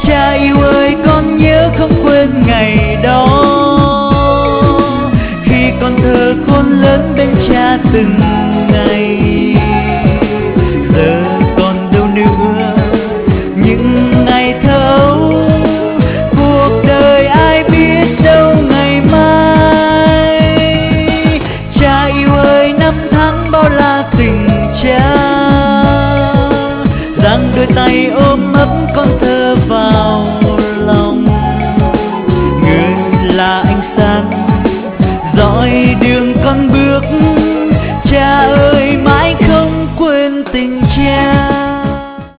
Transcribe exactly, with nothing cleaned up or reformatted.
Cha yêu ơi con nhớ không quên ngày đó, khi con thơ khôn lớn bên cha từng ngày.